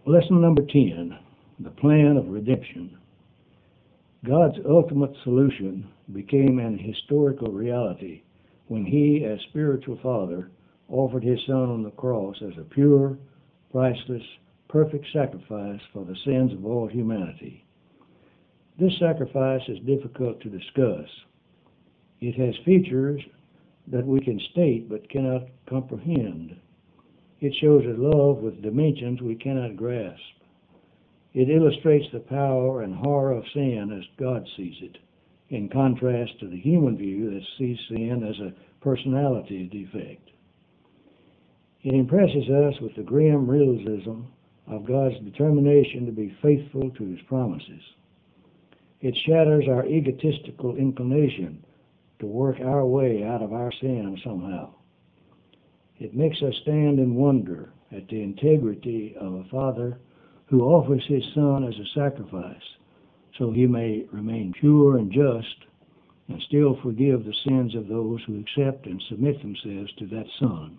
Lesson number 10, the plan of redemption. God's ultimate solution became an historical reality when He, as spiritual Father, offered His Son on the cross as a pure, priceless, perfect sacrifice for the sins of all humanity. This sacrifice is difficult to discuss. It has features that we can state but cannot comprehend. It shows a love with dimensions we cannot grasp. It illustrates the power and horror of sin as God sees it, in contrast to the human view that sees sin as a personality defect. It impresses us with the grim realism of God's determination to be faithful to His promises. It shatters our egotistical inclination to work our way out of our sin somehow. It makes us stand in wonder at the integrity of a Father who offers His Son as a sacrifice so He may remain pure and just and still forgive the sins of those who accept and submit themselves to that Son.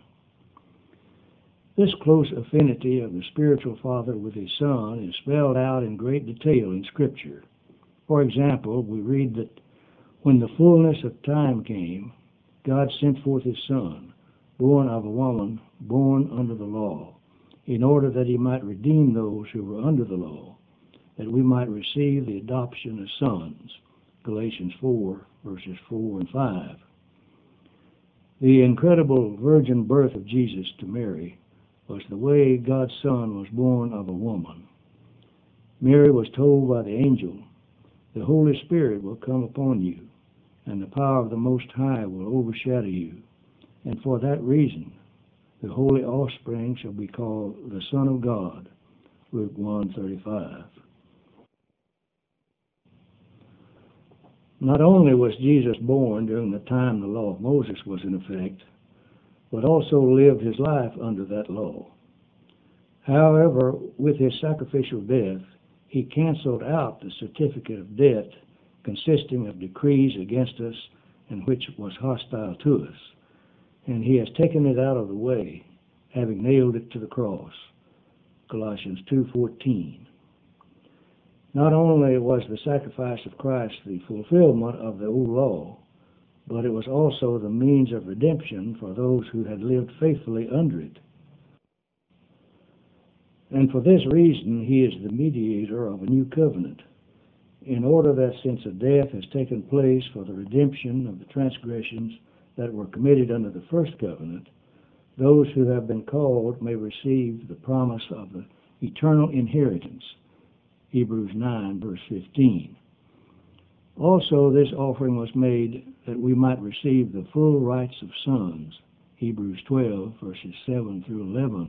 This close affinity of the spiritual Father with His Son is spelled out in great detail in Scripture. For example, we read that when the fullness of time came, God sent forth His Son, born of a woman, born under the law, in order that He might redeem those who were under the law, that we might receive the adoption as sons. Galatians 4, verses 4 and 5. The incredible virgin birth of Jesus to Mary was the way God's Son was born of a woman. Mary was told by the angel, "The Holy Spirit will come upon you, and the power of the Most High will overshadow you. And for that reason, the holy offspring shall be called the Son of God." Luke 1:35. Not only was Jesus born during the time the law of Moses was in effect, but also lived His life under that law. However, with His sacrificial death, He canceled out the certificate of debt consisting of decrees against us and which was hostile to us, and He has taken it out of the way, having nailed it to the cross. Colossians 2:14. Not only was the sacrifice of Christ the fulfillment of the old law, but it was also the means of redemption for those who had lived faithfully under it. And for this reason, He is the mediator of a new covenant, in order that since a death has taken place for the redemption of the transgressions that were committed under the first covenant, those who have been called may receive the promise of the eternal inheritance. Hebrews 9, verse 15. Also, this offering was made that we might receive the full rights of sons. Hebrews 12, verses 7 through 11.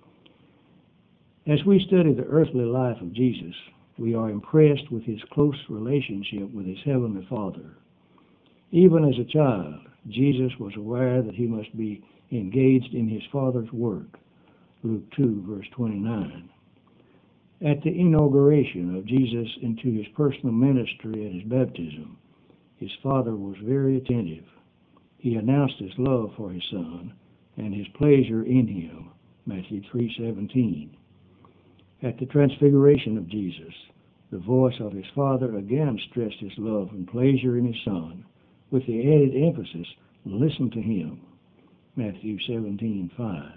As we study the earthly life of Jesus, we are impressed with His close relationship with His Heavenly Father. Even as a child, Jesus was aware that He must be engaged in His Father's work. Luke 2, verse 29. At the inauguration of Jesus into His personal ministry at His baptism, His Father was very attentive. He announced His love for His Son and His pleasure in Him. Matthew 3:17. At the transfiguration of Jesus, the voice of His Father again stressed His love and pleasure in His Son, with the added emphasis, "Listen to Him." Matthew 17:5.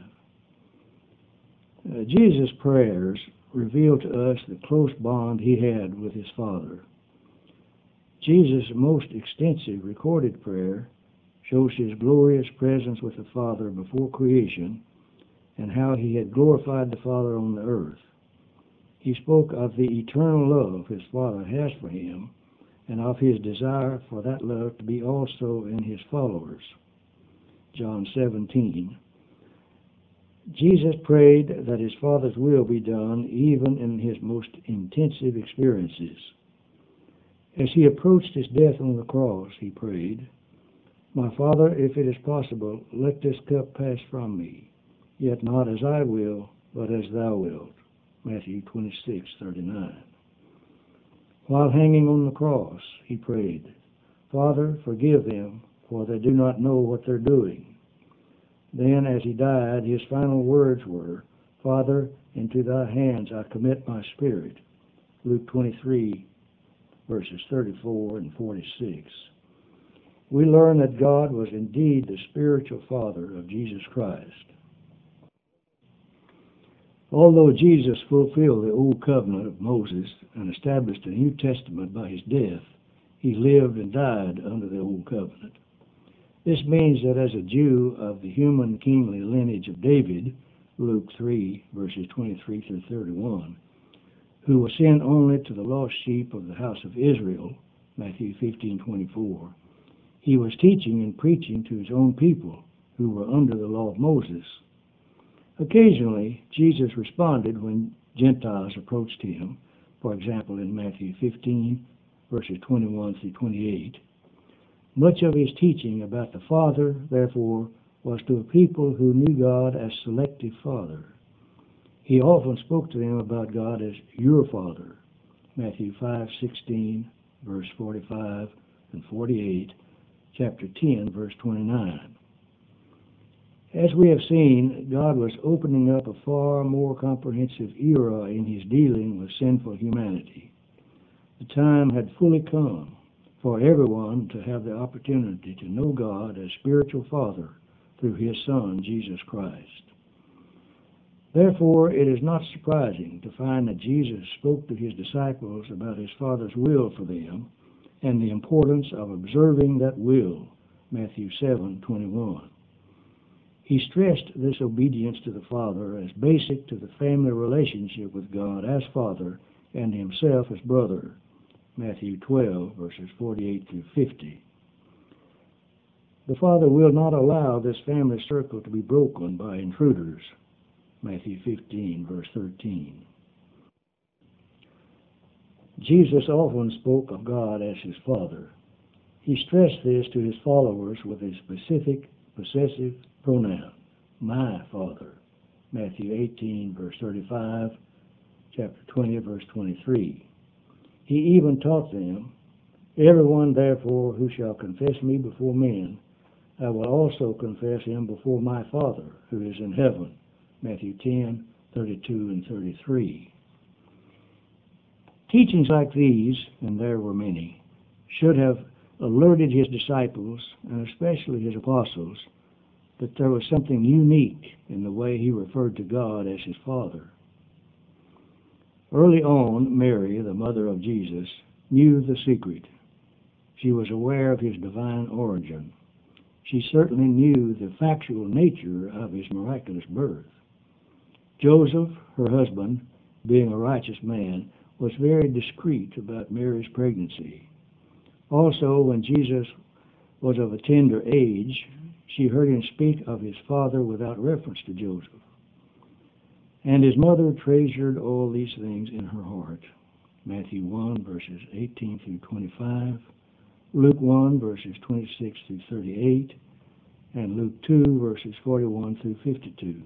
Jesus' prayers reveal to us the close bond He had with His Father. Jesus' most extensive recorded prayer shows His glorious presence with the Father before creation and how He had glorified the Father on the earth. He spoke of the eternal love His Father has for Him and of His desire for that love to be also in His followers. John 17. Jesus prayed that His Father's will be done even in His most intensive experiences. As He approached His death on the cross, He prayed, "My Father, if it is possible, let this cup pass from me, yet not as I will, but as Thou wilt." Matthew 26:39. While hanging on the cross, He prayed, "Father, forgive them, for they do not know what they're doing." Then, as He died, His final words were, Father, into thy hands I commit my spirit. Luke 23, verses 34 and 46. We learn that God was indeed the spiritual father of Jesus Christ. Although Jesus fulfilled the Old Covenant of Moses and established a New Testament by his death, he lived and died under the Old Covenant. This means that as a Jew of the human kingly lineage of David, Luke 3, verses 23 through 31, who was sent only to the lost sheep of the house of Israel, Matthew 15:24, he was teaching and preaching to his own people who were under the law of Moses. Occasionally, Jesus responded when Gentiles approached him, for example in Matthew 15, verses 21 through 28. Much of his teaching about the Father, therefore, was to a people who knew God as selective Father. He often spoke to them about God as your Father, Matthew 5:16, verse 45 and 48, chapter 10, verse 29. As we have seen, God was opening up a far more comprehensive era in his dealing with sinful humanity. The time had fully come for everyone to have the opportunity to know God as spiritual Father through his Son, Jesus Christ. Therefore, it is not surprising to find that Jesus spoke to his disciples about his Father's will for them and the importance of observing that will, Matthew 7:21. He stressed this obedience to the Father as basic to the family relationship with God as Father and himself as brother, Matthew 12, verses 48 through 50. The Father will not allow this family circle to be broken by intruders, Matthew 15, verse 13. Jesus often spoke of God as his Father. He stressed this to his followers with a specific possessive pronoun, my Father, Matthew 18, verse 35, chapter 20, verse 23. He even taught them, everyone therefore who shall confess me before men, I will also confess him before my Father who is in heaven, Matthew 10, 32 and 33. Teachings like these, and there were many, should have alerted his disciples, and especially his apostles, that there was something unique in the way he referred to God as his Father. Early on, Mary, the mother of Jesus, knew the secret. She was aware of his divine origin. She certainly knew the factual nature of his miraculous birth. Joseph, her husband, being a righteous man, was very discreet about Mary's pregnancy. Also, when Jesus was of a tender age, she heard him speak of his father without reference to Joseph. And his mother treasured all these things in her heart. Matthew 1, verses 18 through 25, Luke 1, verses 26 through 38, and Luke 2, verses 41 through 52.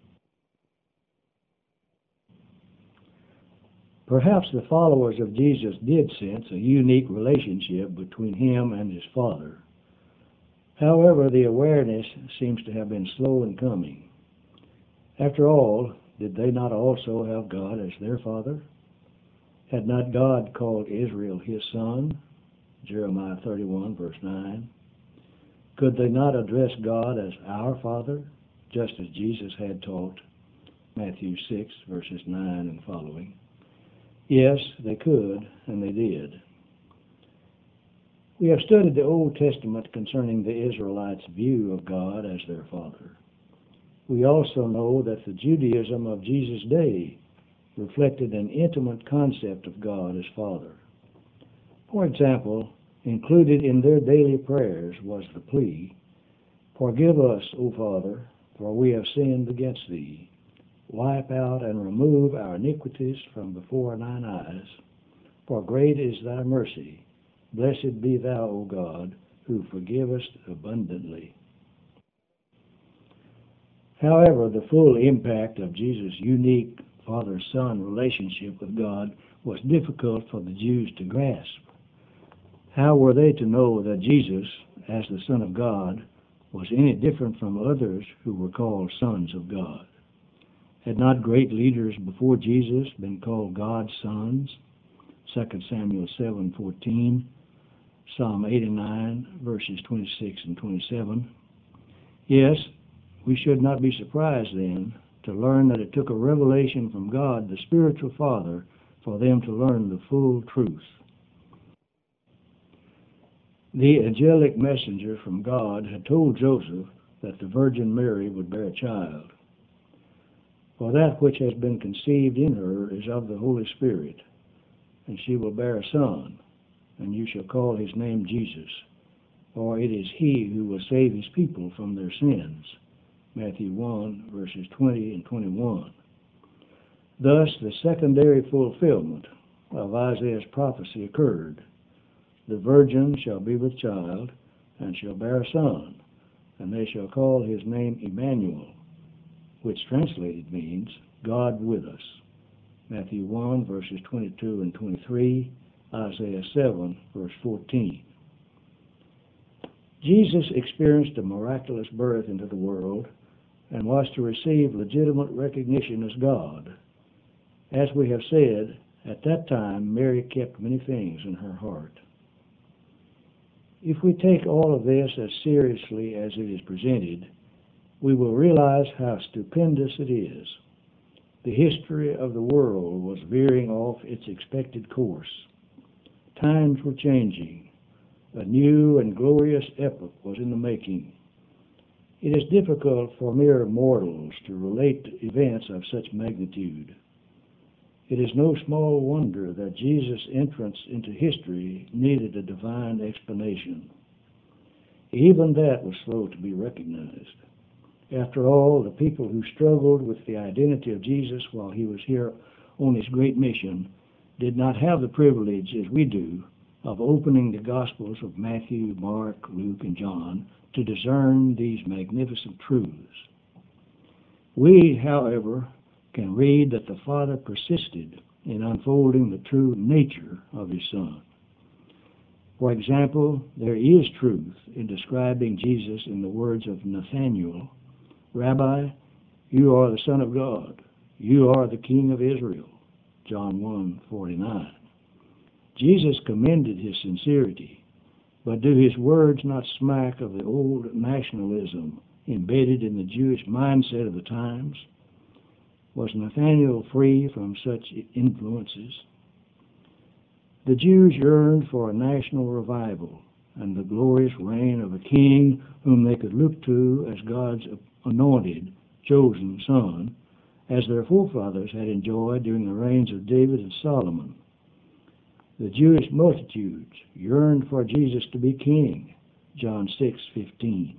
Perhaps the followers of Jesus did sense a unique relationship between him and his Father. However, the awareness seems to have been slow in coming. After all, did they not also have God as their Father? Had not God called Israel his son? Jeremiah 31, verse 9. Could they not address God as our Father, just as Jesus had taught? Matthew 6, verses 9 and following. Yes, they could, and they did. We have studied the Old Testament concerning the Israelites' view of God as their Father. We also know that the Judaism of Jesus' day reflected an intimate concept of God as Father. For example, included in their daily prayers was the plea, "Forgive us, O Father, for we have sinned against thee. Wipe out and remove our iniquities from before thine eyes. For great is thy mercy. Blessed be thou, O God, who forgivest abundantly." However, the full impact of Jesus' unique father-son relationship with God was difficult for the Jews to grasp. How were they to know that Jesus, as the Son of God, was any different from others who were called sons of God? Had not great leaders before Jesus been called God's sons? 2 Samuel 7:14, Psalm 89, verses 26 and 27. Yes, we should not be surprised then to learn that it took a revelation from God, the spiritual Father, for them to learn the full truth. The angelic messenger from God had told Joseph that the Virgin Mary would bear a child. For that which has been conceived in her is of the Holy Spirit, and she will bear a son, and you shall call his name Jesus, for it is he who will save his people from their sins. Matthew 1, verses 20 and 21. Thus, the secondary fulfillment of Isaiah's prophecy occurred. The virgin shall be with child, and shall bear a son, and they shall call his name Emmanuel, which translated means God with us. Matthew 1, verses 22 and 23, Isaiah 7, verse 14. Jesus experienced a miraculous birth into the world and was to receive legitimate recognition as God. As we have said, at that time Mary kept many things in her heart. If we take all of this as seriously as it is presented, we will realize how stupendous it is. The history of the world was veering off its expected course. Times were changing. A new and glorious epoch was in the making. It is difficult for mere mortals to relate events of such magnitude. It is no small wonder that Jesus' entrance into history needed a divine explanation. Even that was slow to be recognized. After all, the people who struggled with the identity of Jesus while he was here on his great mission did not have the privilege, as we do, of opening the Gospels of Matthew, Mark, Luke, and John to discern these magnificent truths. We, however, can read that the Father persisted in unfolding the true nature of his Son. For example, there is truth in describing Jesus in the words of Nathanael, "Rabbi, you are the Son of God. You are the King of Israel." John 1:49. Jesus commended his sincerity, but do his words not smack of the old nationalism embedded in the Jewish mindset of the times? Was Nathanael free from such influences? The Jews yearned for a national revival and the glorious reign of a king whom they could look to as God's anointed, chosen son, as their forefathers had enjoyed during the reigns of David and Solomon. The Jewish multitudes yearned for Jesus to be king, John 6:15.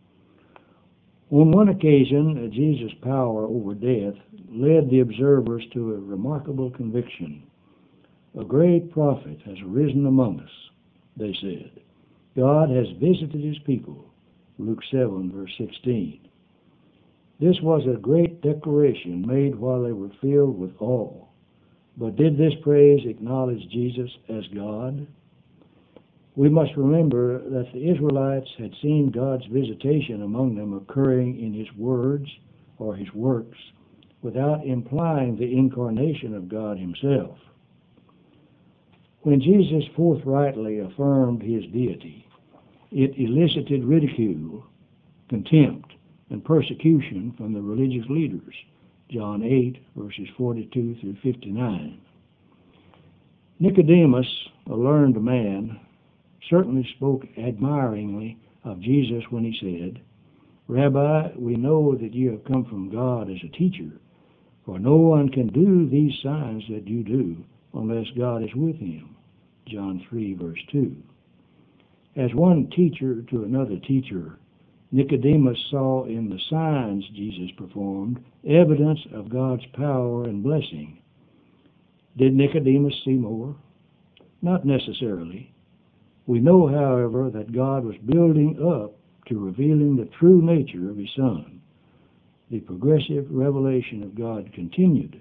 On one occasion, Jesus' power over death led the observers to a remarkable conviction. "A great prophet has arisen among us," they said. "God has visited his people," Luke 7, verse 16. This was a great declaration made while they were filled with awe. But did this praise acknowledge Jesus as God? We must remember that the Israelites had seen God's visitation among them occurring in his words or his works without implying the incarnation of God himself. When Jesus forthrightly affirmed his deity, it elicited ridicule, contempt, and persecution from the religious leaders, John 8, verses 42 through 59. Nicodemus, a learned man, certainly spoke admiringly of Jesus when he said, "Rabbi, we know that you have come from God as a teacher, for no one can do these signs that you do unless God is with him." John 3, verse 2. As one teacher to another teacher, Nicodemus saw in the signs Jesus performed evidence of God's power and blessing. Did Nicodemus see more? Not necessarily. We know, however, that God was building up to revealing the true nature of his Son. The progressive revelation of God continued.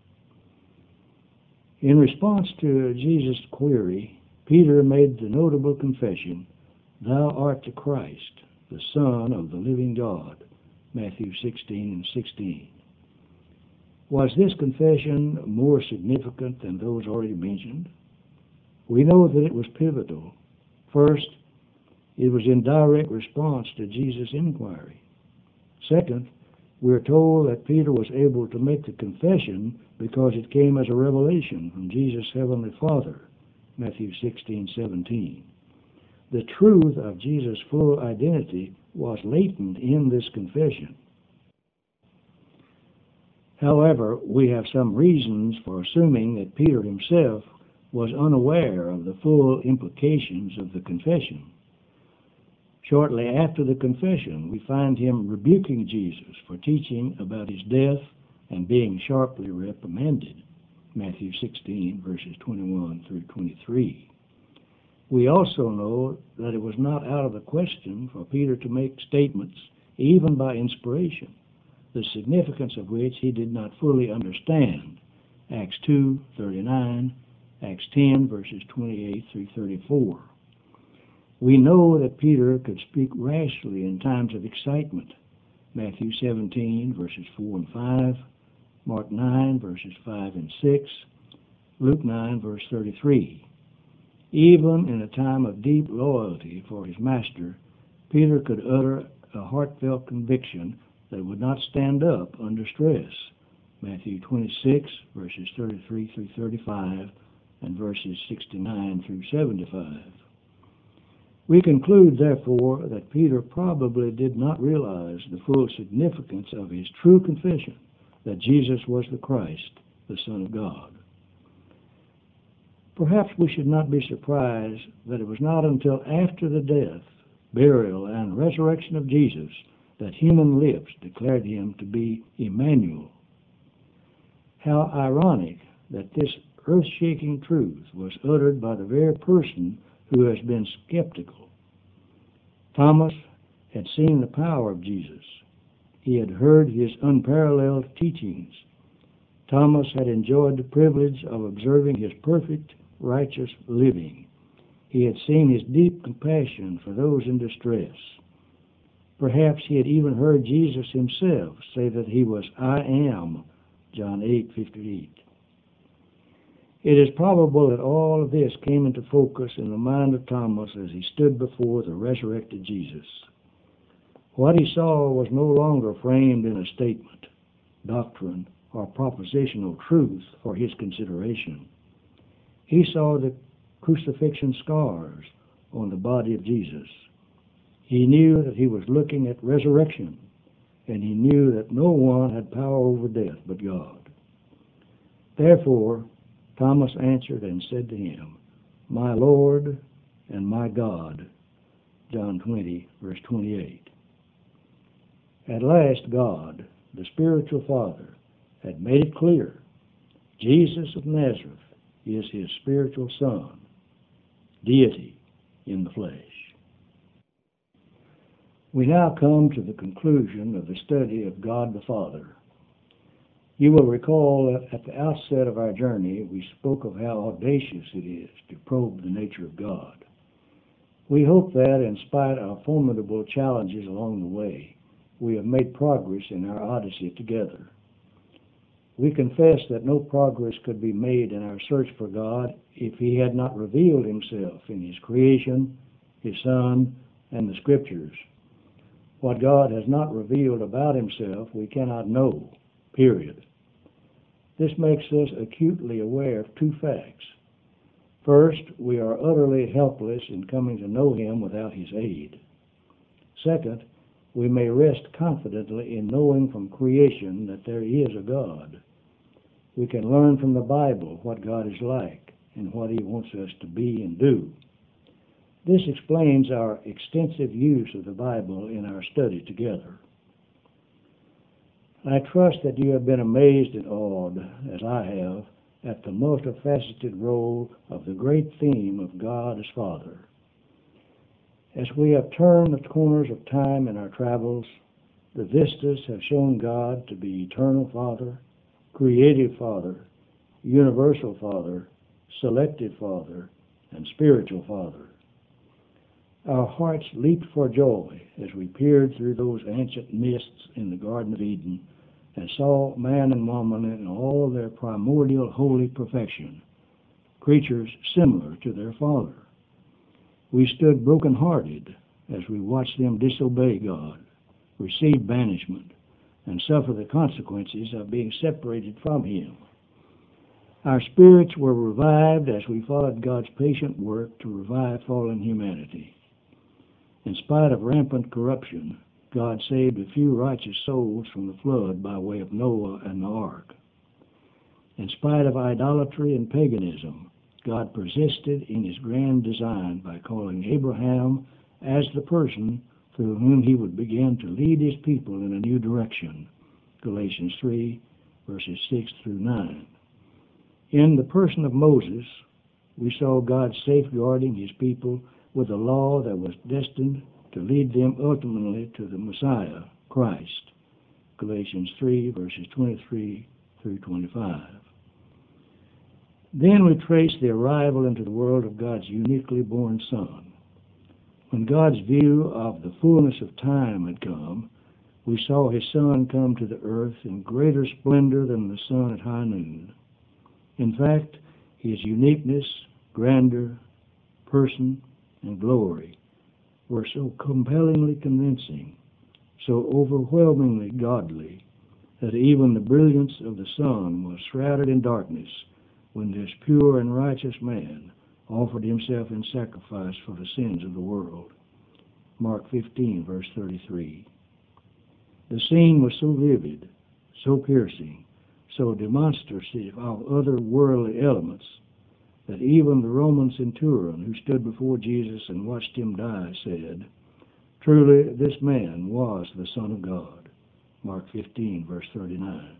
In response to Jesus' query, Peter made the notable confession, "Thou art the Christ, the Son of the living God," Matthew 16 and 16. Was this confession more significant than those already mentioned? We know that it was pivotal. First, it was in direct response to Jesus' inquiry. Second, we're told that Peter was able to make the confession because it came as a revelation from Jesus' heavenly Father, Matthew 16:17. The truth of Jesus' full identity was latent in this confession. However, we have some reasons for assuming that Peter himself was unaware of the full implications of the confession. Shortly after the confession, we find him rebuking Jesus for teaching about his death and being sharply reprimanded, Matthew 16, verses 21 through 23. We also know that it was not out of the question for Peter to make statements, even by inspiration, the significance of which he did not fully understand, Acts 2:39, Acts 10, verses 28 through 34. We know that Peter could speak rashly in times of excitement, Matthew 17, verses 4 and 5, Mark 9, verses 5 and 6, Luke 9, verse 33. Even in a time of deep loyalty for his master, Peter could utter a heartfelt conviction that would not stand up under stress, Matthew 26, verses 33 through 35, and verses 69 through 75. We conclude, therefore, that Peter probably did not realize the full significance of his true confession that Jesus was the Christ, the Son of God. Perhaps we should not be surprised that it was not until after the death, burial, and resurrection of Jesus that human lips declared him to be Emmanuel. How ironic that this earth-shaking truth was uttered by the very person who has been skeptical. Thomas had seen the power of Jesus. He had heard his unparalleled teachings. Thomas had enjoyed the privilege of observing his perfect, righteous living. He had seen his deep compassion for those in distress. Perhaps he had even heard Jesus himself say that he was I am, John 8:58. It is probable that all of this came into focus in the mind of Thomas as he stood before the resurrected Jesus. What he saw was no longer framed in a statement, doctrine, or propositional truth for his consideration. He saw the crucifixion scars on the body of Jesus. He knew that he was looking at resurrection, and he knew that no one had power over death but God. Therefore, Thomas answered and said to him, My Lord and my God, John 20, verse 28. At last God, the spiritual Father, had made it clear. Jesus of Nazareth is his spiritual Son, deity in the flesh. We now come to the conclusion of the study of God the Father. You will recall that at the outset of our journey, we spoke of how audacious it is to probe the nature of God. We hope that, in spite of formidable challenges along the way, we have made progress in our odyssey together. We confess that no progress could be made in our search for God if he had not revealed himself in his creation, his Son, and the Scriptures. What God has not revealed about himself, we cannot know, period. This makes us acutely aware of two facts. First, we are utterly helpless in coming to know him without his aid. Second, we may rest confidently in knowing from creation that there is a God. We can learn from the Bible what God is like and what he wants us to be and do. This explains our extensive use of the Bible in our study together. I trust that you have been amazed and awed, as I have, at the multifaceted role of the great theme of God as Father. As we have turned the corners of time in our travels, the vistas have shown God to be eternal Father, creative Father, universal Father, selective Father, and spiritual Father. Our hearts leaped for joy as we peered through those ancient mists in the Garden of Eden and saw man and woman in all their primordial holy perfection, creatures similar to their Father. We stood broken-hearted as we watched them disobey God, receive banishment, and suffer the consequences of being separated from Him. Our spirits were revived as we followed God's patient work to revive fallen humanity. In spite of rampant corruption, God saved a few righteous souls from the flood by way of Noah and the ark. In spite of idolatry and paganism, God persisted in His grand design by calling Abraham as the person through whom He would begin to lead His people in a new direction. Galatians 3, verses 6 through 9. In the person of Moses, we saw God safeguarding His people with a law that was destined to lead them ultimately to the Messiah, Christ. Galatians 3, verses 23 through 25. Then we trace the arrival into the world of God's uniquely born Son. When God's view of the fullness of time had come, we saw His Son come to the earth in greater splendor than the sun at high noon. In fact, His uniqueness, grandeur, person, and glory were so compellingly convincing, so overwhelmingly godly, that even the brilliance of the sun was shrouded in darkness when this pure and righteous man offered Himself in sacrifice for the sins of the world. Mark 15, verse 33. The scene was so vivid, so piercing, so demonstrative of other worldly elements, that even the Roman centurion who stood before Jesus and watched Him die said, "Truly this man was the Son of God." Mark 15, verse 39.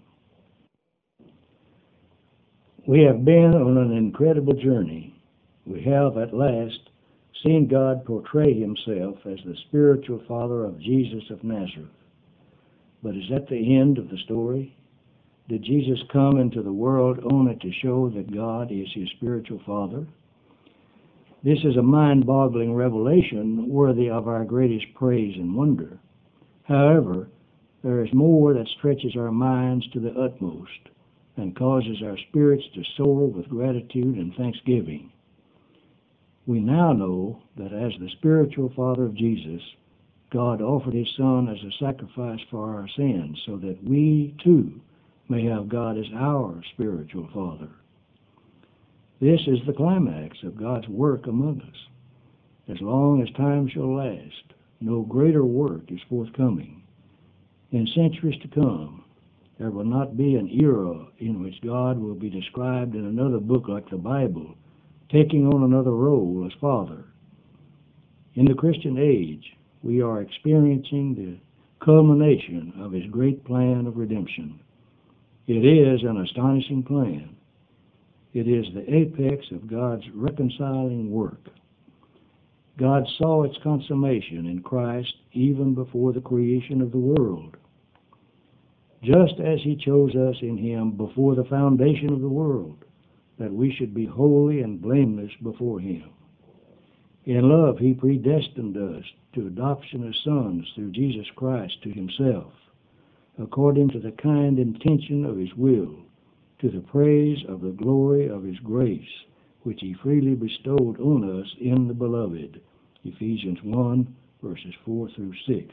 We have been on an incredible journey. We have at last seen God portray Himself as the spiritual Father of Jesus of Nazareth. But is that the end of the story? Did Jesus come into the world only to show that God is His spiritual Father? This is a mind-boggling revelation worthy of our greatest praise and wonder. However, there is more that stretches our minds to the utmost and causes our spirits to soar with gratitude and thanksgiving. We now know that as the spiritual Father of Jesus, God offered His Son as a sacrifice for our sins so that we, too, may have God as our spiritual Father. This is the climax of God's work among us. As long as time shall last, no greater work is forthcoming. In centuries to come, there will not be an era in which God will be described in another book like the Bible, taking on another role as Father. In the Christian age, we are experiencing the culmination of His great plan of redemption. It is an astonishing plan. It is the apex of God's reconciling work. God saw its consummation in Christ even before the creation of the world. Just as He chose us in Him before the foundation of the world, that we should be holy and blameless before Him. In love, He predestined us to adoption as sons through Jesus Christ to Himself, according to the kind intention of His will, to the praise of the glory of His grace, which He freely bestowed on us in the Beloved. Ephesians 1, verses 4 through 6.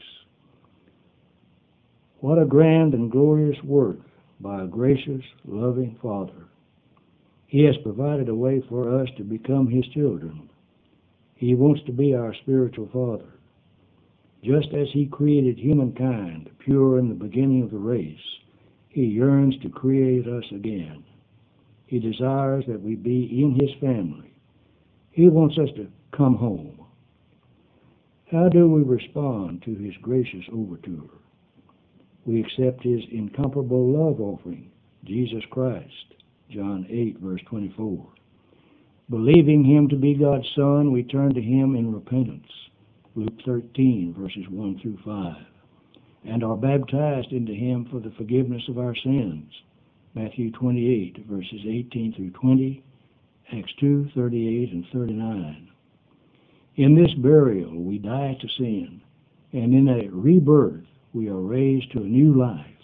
What a grand and glorious work by a gracious, loving Father. He has provided a way for us to become His children. He wants to be our spiritual Father. Just as He created humankind pure in the beginning of the race, He yearns to create us again. He desires that we be in His family. He wants us to come home. How do we respond to His gracious overture? We accept His incomparable love offering, Jesus Christ, John 8, verse 24. Believing Him to be God's Son, we turn to Him in repentance, Luke 13, verses 1 through 5, and are baptized into Him for the forgiveness of our sins, Matthew 28, verses 18 through 20, Acts 2, 38 and 39. In this burial, we die to sin, and in a rebirth, we are raised to a new life,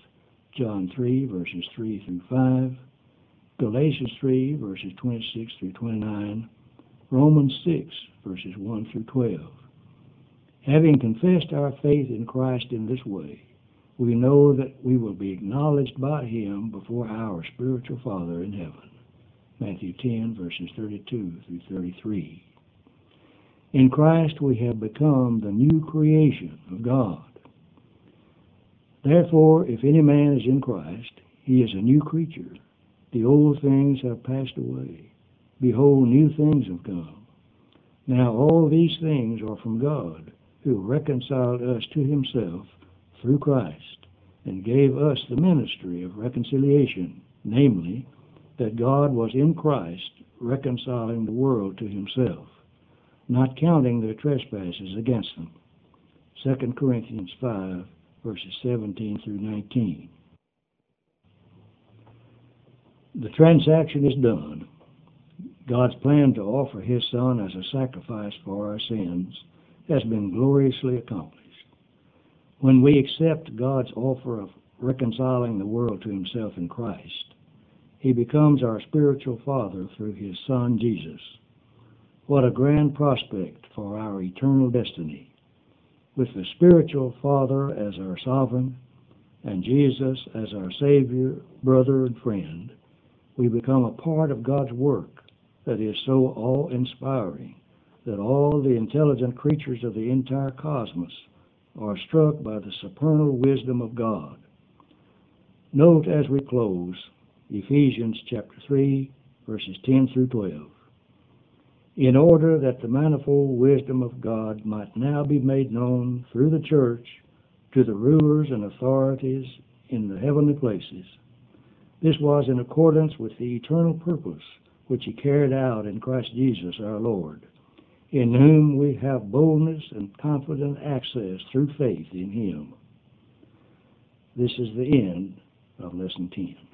John 3, verses 3 through 5, Galatians 3, verses 26 through 29, Romans 6, verses 1 through 12. Having confessed our faith in Christ in this way, we know that we will be acknowledged by Him before our spiritual Father in heaven. Matthew 10, verses 32 through 33. In Christ we have become the new creation of God. Therefore, if any man is in Christ, he is a new creature. The old things have passed away. Behold, new things have come. Now all these things are from God, who reconciled us to Himself through Christ, and gave us the ministry of reconciliation, namely, that God was in Christ reconciling the world to Himself, not counting their trespasses against them. 2 Corinthians 5, verses 17 through 19. The transaction is done. God's plan to offer His Son as a sacrifice for our sins has been gloriously accomplished. When we accept God's offer of reconciling the world to Himself in Christ, He becomes our spiritual Father through His Son, Jesus. What a grand prospect for our eternal destiny. With the spiritual Father as our sovereign, and Jesus as our Savior, brother, and friend, we become a part of God's work that is so awe-inspiring that all the intelligent creatures of the entire cosmos are struck by the supernal wisdom of God. Note as we close Ephesians chapter 3, verses 10 through 12. In order that the manifold wisdom of God might now be made known through the church to the rulers and authorities in the heavenly places. This was in accordance with the eternal purpose which He carried out in Christ Jesus our Lord, in whom we have boldness and confident access through faith in Him. This is the end of Lesson 10.